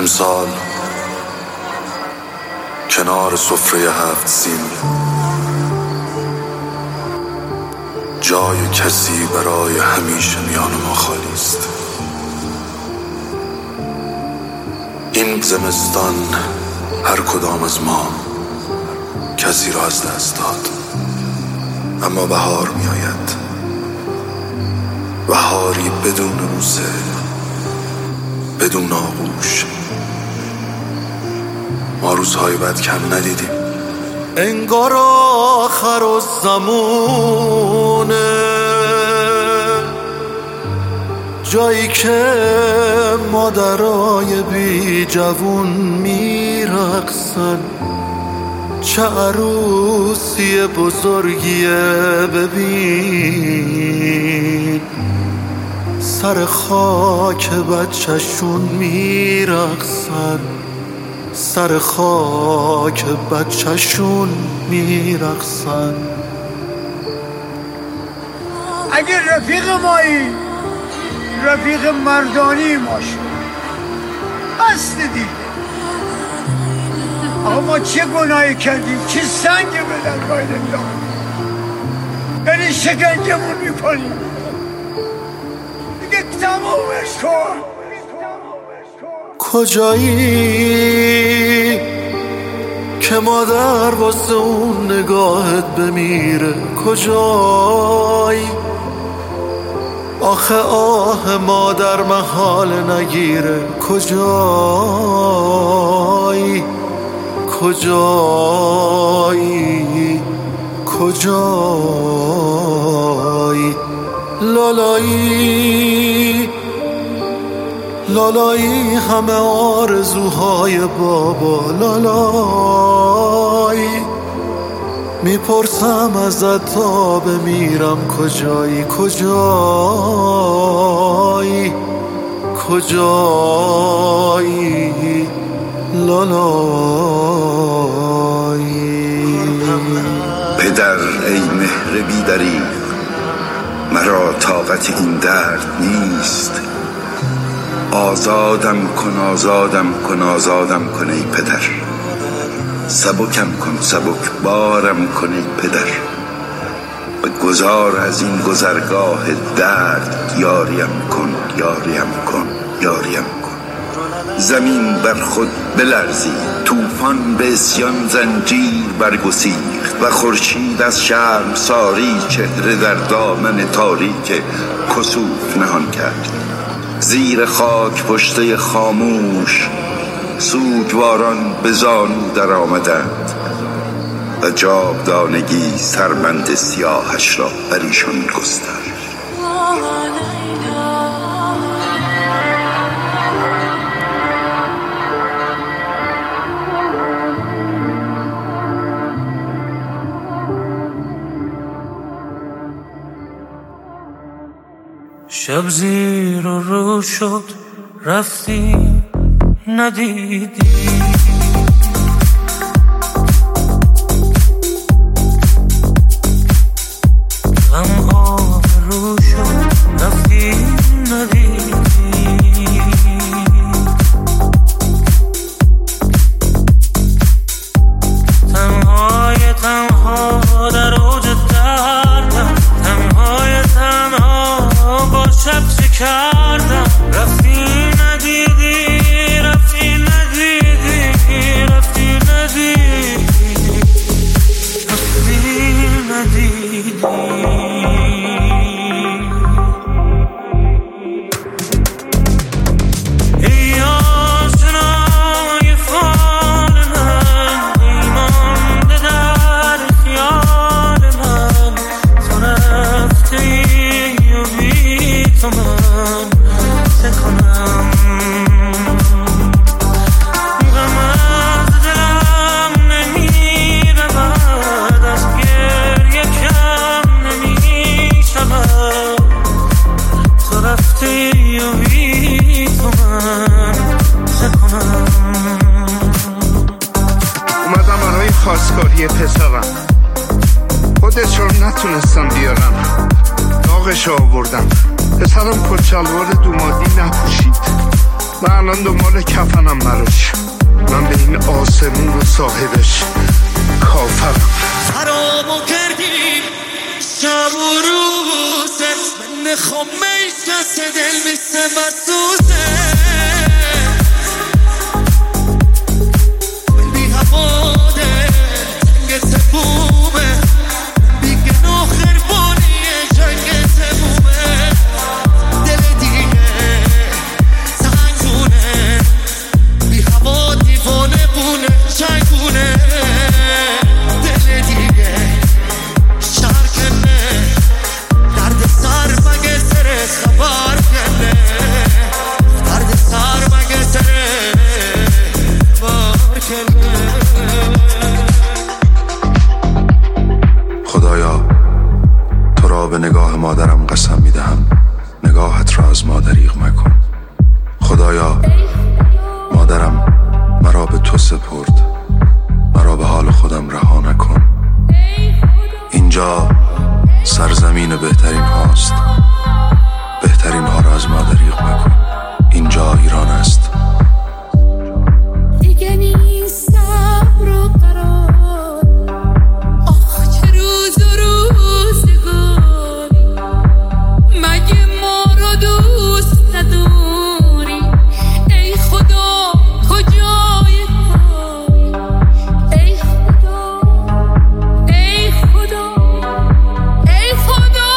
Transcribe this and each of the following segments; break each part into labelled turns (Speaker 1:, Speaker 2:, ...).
Speaker 1: امسال کنار سفره 7 سین جای کسی برای همیشه میان ما خالی است. این زمستان هر کدام از ما کسی را از دست داد، اما بهار می آید، بهاری بدون بوسه، بدون آغوش. ما روزهای بد کم ندیدیم.
Speaker 2: انگار آخر الزمونه، جایی که مادرای بی جوون میرقصن. چه عروسی بزرگیه ببین، سر خاک بچه‌شون میرقصن، سر خاک بچه‌شون میرقصن.
Speaker 3: اگه رفیق مایی رفیق مردانی ما شد بس دیگه. آقا ما چه گناهی کردیم؟ چه سنگ به درگاه الله یعنی شکنجمون میکنیم دیگه. تمامش کن.
Speaker 2: کجایی که مادر واسه اون نگاهت بمیره؟ کجایی آخه آه مادر محال نگیره؟ کجایی کجایی کجایی؟ لالایی لالایی همه آرزوهای بابا. لالایی میپرسم ازت تا بمیرم کجایی کجایی کجایی؟ لالایی.
Speaker 4: پدر ای مهر بیدری، مرا طاقت این درد نیست. آزادم کن آزادم کن آزادم کن ای پدر. سبکم کن سبک بارم کن ای پدر. به گذار از این گذرگاه درد یاریم کن یاریم کن یاریم کن. زمین بر خود بلرزید، طوفان به اسیان زنجیر برگسیخت و خورشید از شرمساری چهره در دامن تاریک کسوف نهان کرد. زیر خاک پشته خاموش سوگواران به زانو در آمدند و جاودانگی سربند سیاهش را بر ایشان گسترد.
Speaker 5: شب زیر و رو شد رفتی ندیدی، غم آبرو شد رفتی ندیدی. تنهای تنها در اوج دردم، تنهای تنها با شب چه کردم. رفتی ندیدی رفتی ندیدی رفتی ندیدی رفتی ندیدی. ای آشنای فال من، ای مانده در خیال من. تو رفته ای و بی تو من چه کنم؟ غم از دلم نمیرود، از گریه کم نمیشود. تو رفته ای و بی تو من چه کنم؟
Speaker 6: اومدم برای خواستگاری پسرم، خودش رو نتونستم بیارم، داغش رو آوردم. پسرم کت شلوار دومادی نپوشید، و الان دنبال کفنم براش. من به این آسمون و صاحبش کافرم.
Speaker 5: خرابو کردی شب و روزه، من نخوام میشکست دل میسه مسوزه، بی هواده جنگ تبومه، بیگه ناخر بانیه جنگ تبومه، دل دیگه سنگونه، بی هوا دیوانه بونه جنگونه، دل دیگه شرکنه، درد سر مگه سر خبر کنه، درد سر مگه سر خبر کنه.
Speaker 1: خدایا تو را به نگاه مادرم قسم میدهم، نگاهت را از ما دریغ مکن. خدایا مادرم مرا به تو سپرد، مرا به حال خودم رها نکن. اینجا سرزمین بهترین هاست، بهترین ها را از ما دریغ مکن. اینجا ایران است.
Speaker 7: دیگه نیست صبر و قرار، آخ چه روز و روزگاری، مگه ما رو دوست نداری؟ ای خدا کجای کاری، ای خدا ای خدا ای خدا.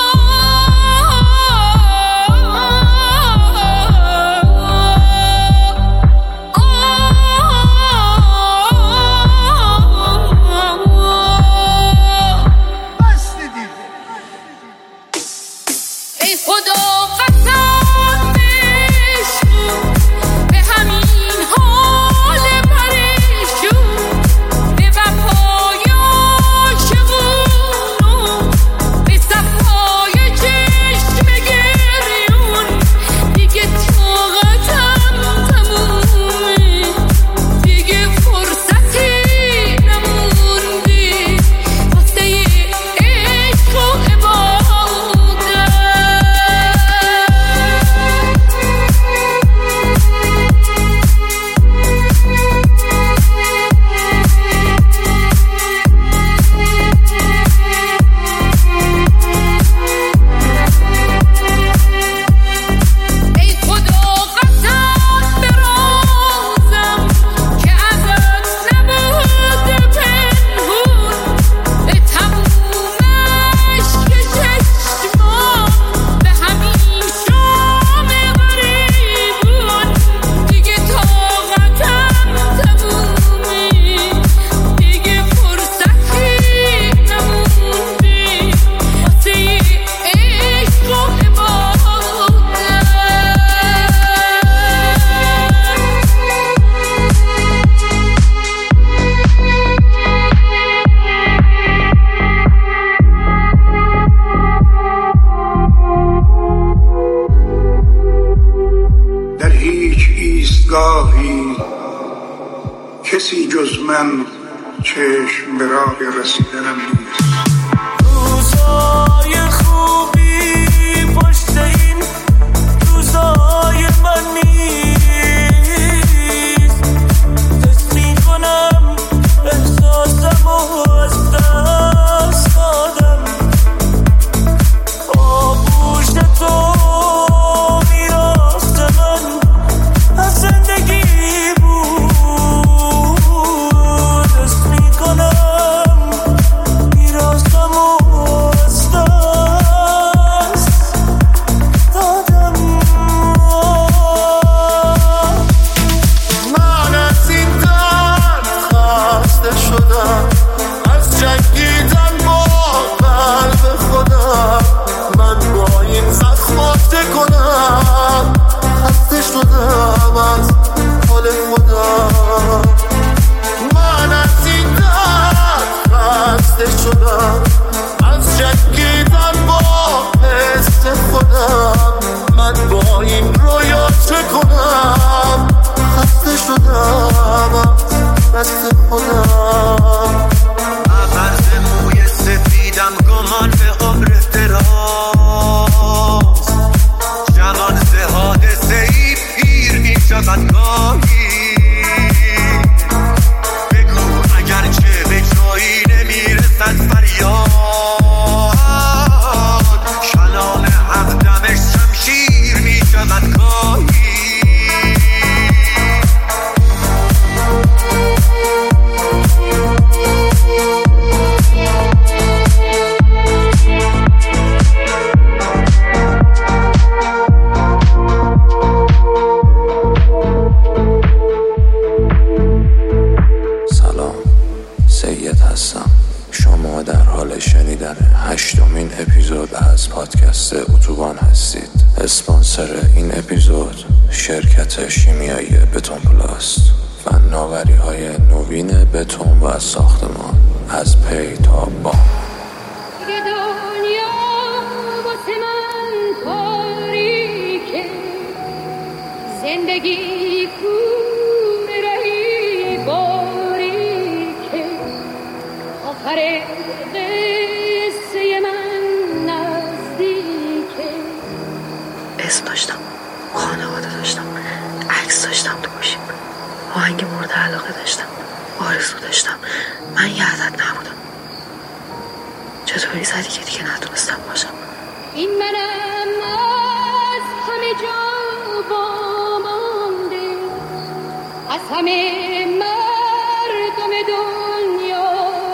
Speaker 3: بس دیدی
Speaker 7: ای خدا قسم بشکن به همین حال پریشون، به وفای عاشقون، به صفای چشم گریون، دیگه طاقتم تمومه، دیگه فرصتی نمونده واسه عشق و عبادت. ای خدا قسم به رازم که ازت نبوده پنهون، به تموم عشق چشمام، به همین شام غریبون، دیگه طاقتم تمومه، دیگه فرصتی نمونده واسه عشق و عبادت.
Speaker 6: در هیچ ایستگاهی کسی جز من چشم به راه رسیدنم نیست.
Speaker 5: روزای خوبی پشت این روزای من نیست، حس می‌کنم احساسم از دست دادم، آغوش تو میراث من از زندگی بود، حس می‌کنم
Speaker 8: اسپانسر این اپیزود شرکت شیمیایی بتون پلاس، فناوری‌های نوین بتون و ساختمان از پی تا با.
Speaker 7: دنیا واسه من تاریکه، زندگی کور رهی باریکه، آخر قصه من نزدیکه.
Speaker 9: اسم داشتم، خانواده داشتم، عکس داشتم تو گوشیم، آهنگ مورد علاقه داشتم، آرزو داشتم. من یادت نبودم. چطوری زدی که دیگه نتونستم باشم؟
Speaker 7: این منم از همه جا وامانده، از همه مردم دنیا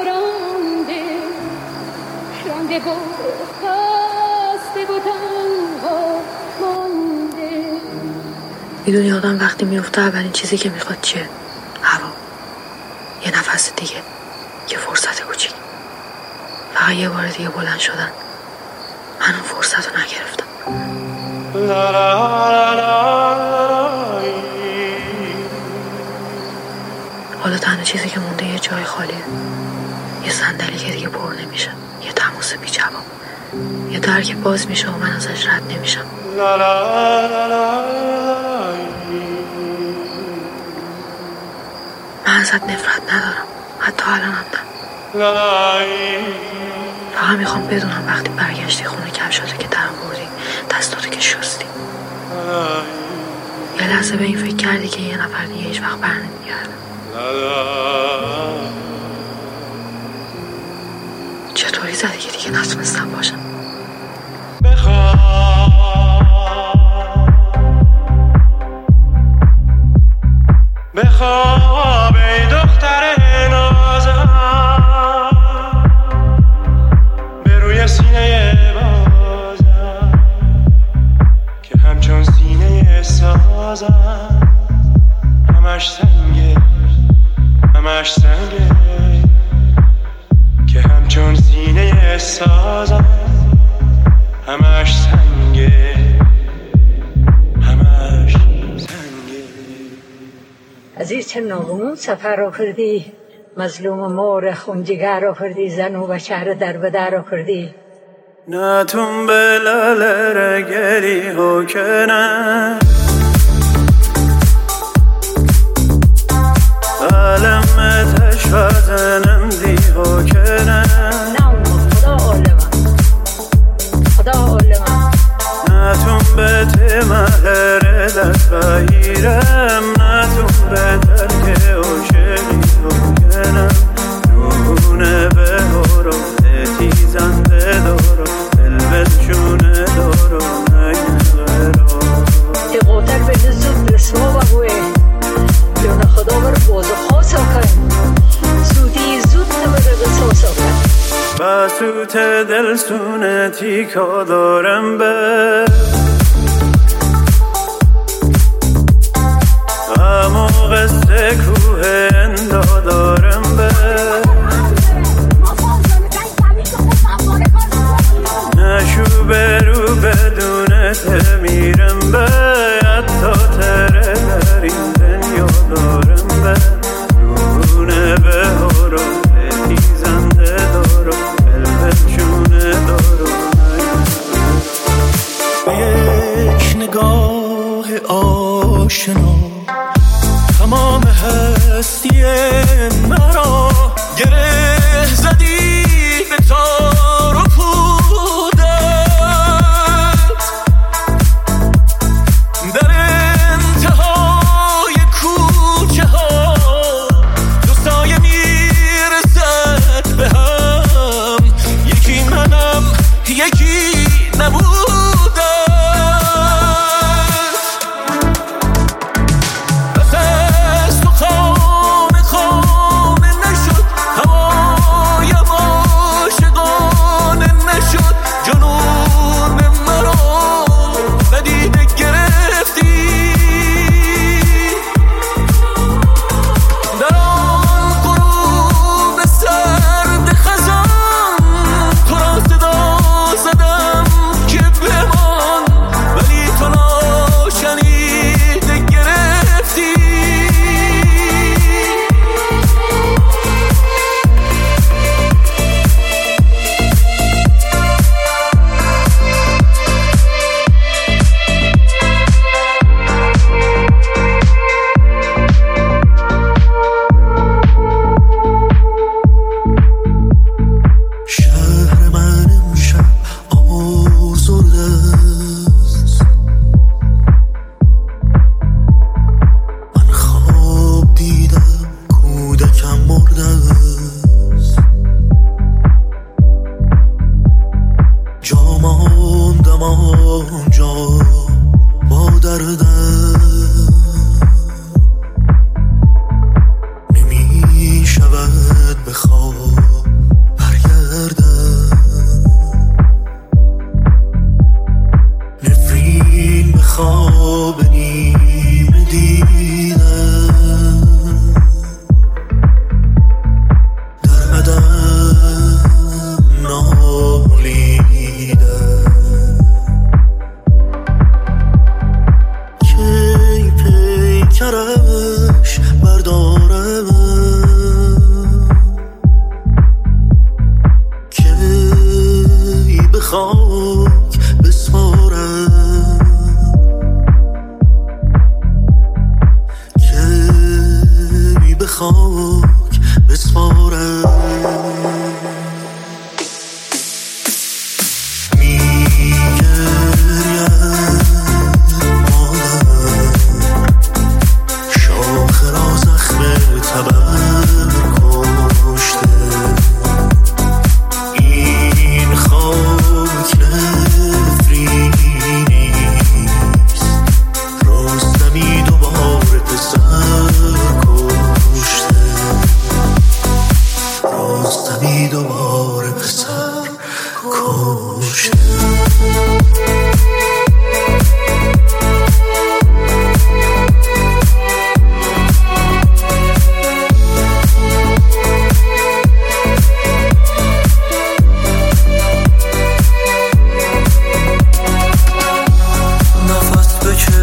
Speaker 7: رانده و خسته و تنها مانده.
Speaker 9: میدونی آدم وقتی میفته اولین چیزی که میخواد چیه؟ هوا، یه نفس دیگه، یه فرصت کوچیک. فقط یه بار دیگه بلند شدن. من اون فرصت رو نگرفتم. حالا تنها چیزی که مونده یه جای خالیه، یه صندلی که دیگه پر نمیشه، یه تماس بی جواب، یه در که باز میشه و من ازش رد نمیشم. من ازت نفرت ندارم، حتی الان هم نه. فقط میخوام بدونم وقتی برگشتی خونه کفشاتو که درم بردی، دستاتو که شستی، یه لحظه به این فکر کردی که یه نفر دیگه هیچ وقت بر نمیگرده. چطوری زدی که دیگه نتونستم باشم؟
Speaker 5: بخواب ای دختر نازم، به روی سینه بازم که همچون سینه سازم، همش سنگه همش سنگه، که همچون سینه سازم، همش سنگه همش سنگه.
Speaker 10: عزیز چه ناغمون سفر را کردی، مظلوم مور خونجگر را کردی، زن و بچه در به در را کردی.
Speaker 5: نتون به لالر گلی ها کنن، علم تشفزنم دی ها کنن.
Speaker 10: نه اون خدا عالمم، خدا عالمم.
Speaker 5: نتون به تمهر دست بگیرم، نتون به ترک عاشقی بکنم. نونه به هارو تیزنده دارو، البتشونه دارو نگرارو.
Speaker 10: ای قاتل به زود رسما بگوه، جان خدا بر باز و خاصا کن، زودی زود بر قصاصا کن.
Speaker 5: بسوت دل سونتی که دارم به اما قصه کوه اندا دارم به نشو برو بدونت میرم به حتی تره در این دنیا دارم به نونه به هارو تیزنده دارو البتشونه دارو یک نگاه آشنا تمام هستی مرا گره زدی به تار و پودت، در انتهای کوچه ها دو سایه میرسد به هم، یکی منم یکی نبودم. خانه نشد هوای عاشقان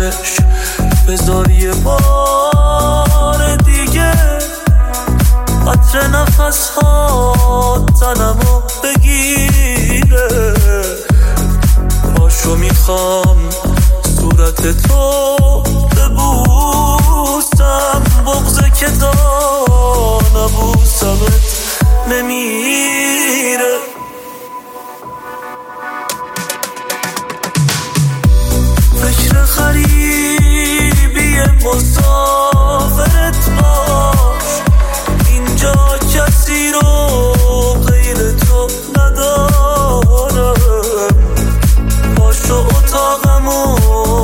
Speaker 5: چشم بذار یه بار دیگه قطر نفس ها تنمو بگیره. پاشو میخوام صورت تو ببوسم، بغضه که تا نبوسمت نمیره. فکر خریبی مسافرت باش، اینجا کسی رو غیر تو ندارم. پاشو اتاقمو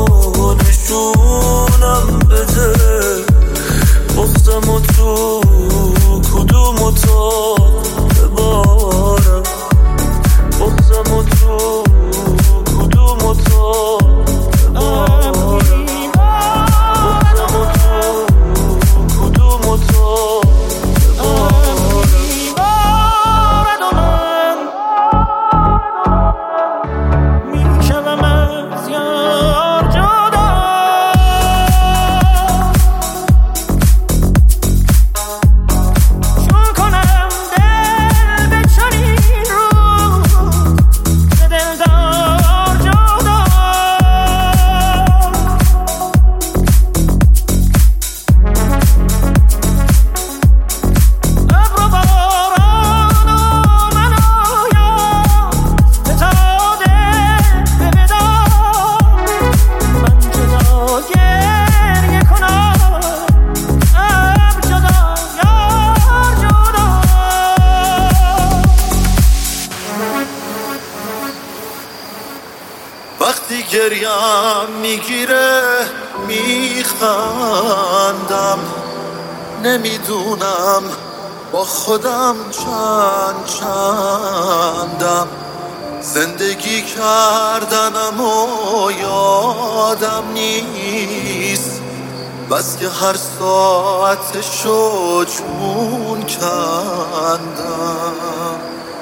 Speaker 5: نشونم بده، بغضمو تو کدوم اتاق ببارم. بغضمو تو کدوم اتاق ببارم. بغضمو تو کدوم اتاق ببارم. میشم از یار جدا، چون کنم دل به چنین رو ز دلدار جدا. ابر و باران و من و یار فتاده به وداع، من جدا گریه کنم، ابر جدا یار جدا.
Speaker 2: وقتی گریم میگیره میخندم، نمیدونم با خودم چندم. زندگی کردنم و یادم نیست، بس که هر ساعتشو جون کندم.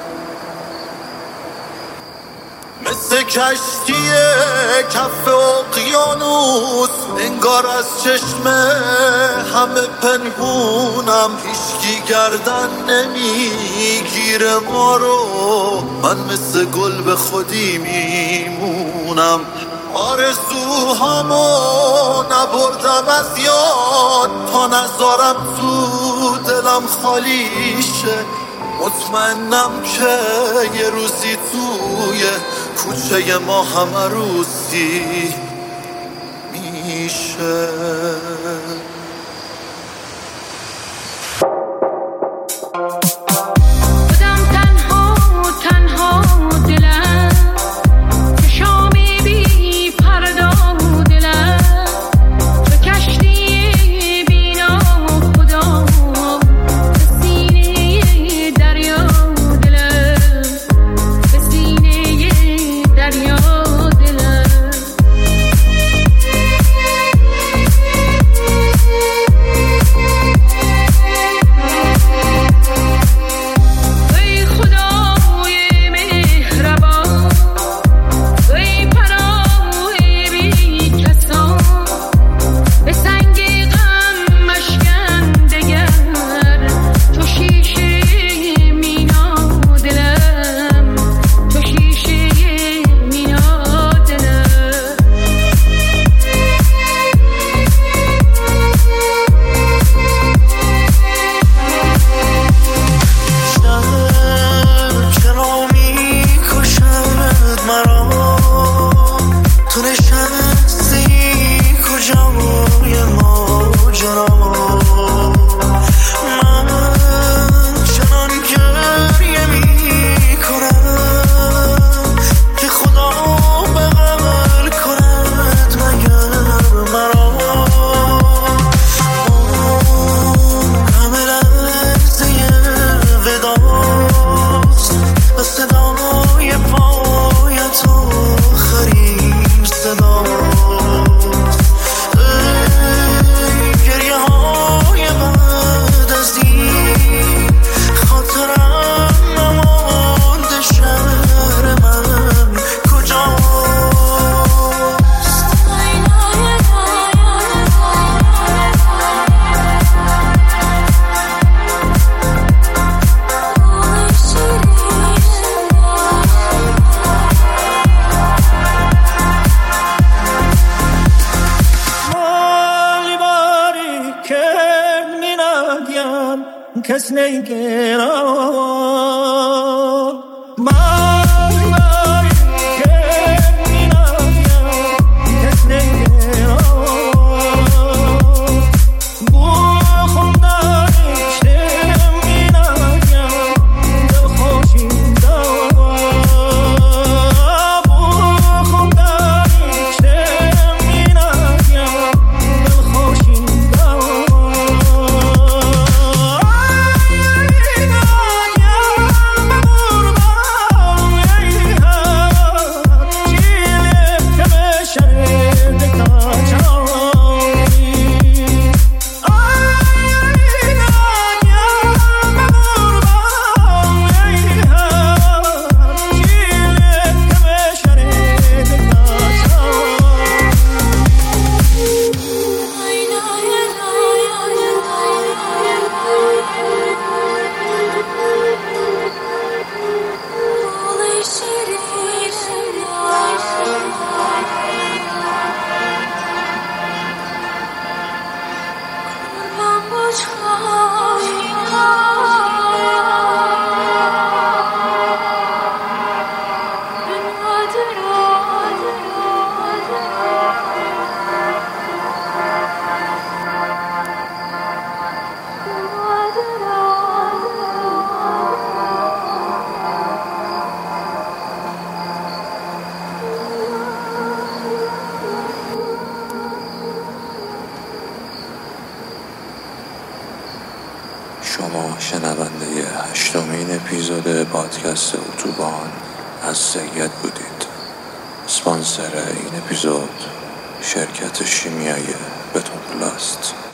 Speaker 2: مثل کشتی کف اقیانوس، انگار از چشم همه پنهونم. هیچکی گردن نمیگیره ما رو، من مثل گل به خودی میمونم. آرزوهامو نبردم از یاد، تا نذارم تو دلم خالی شه. مطمئنم که یه روزی توی کوچه ما همه روزی میشه.
Speaker 7: بودم تنها دلم، چشامی بی پرده و دلم، تو کشتی بینا خدا، به سینه دریا دلم، به سینه دریا دلم.
Speaker 5: کس نگرا
Speaker 8: شما شنونده 8مین اپیزود پادکست اتوبان از سید بودید. اسپانسر این اپیزود شرکت شیمیایی بتون پلاست.